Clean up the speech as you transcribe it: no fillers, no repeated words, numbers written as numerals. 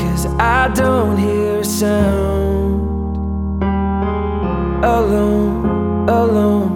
'cause I don't hear a sound. Alone, alone